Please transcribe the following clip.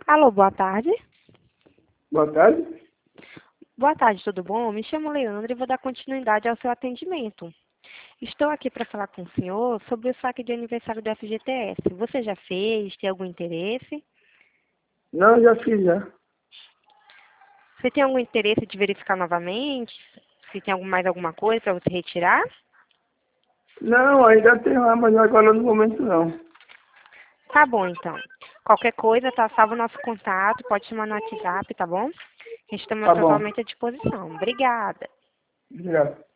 Alô, boa tarde. Boa tarde. Boa tarde, tudo bom? Me chamo Leandro e vou dar continuidade ao seu atendimento. Estou aqui para falar com o senhor sobre o saque de aniversário do FGTS. Você já fez? Tem algum interesse? Não, já fiz já. Você tem algum interesse de verificar novamente? Se tem mais alguma coisa para você retirar? Não, ainda tem lá, mas agora no momento não. Tá bom, então. Qualquer coisa, tá salvo o nosso contato, pode chamar no WhatsApp, tá bom? Estamos Tá bom. totalmente à disposição. Obrigada. Obrigado.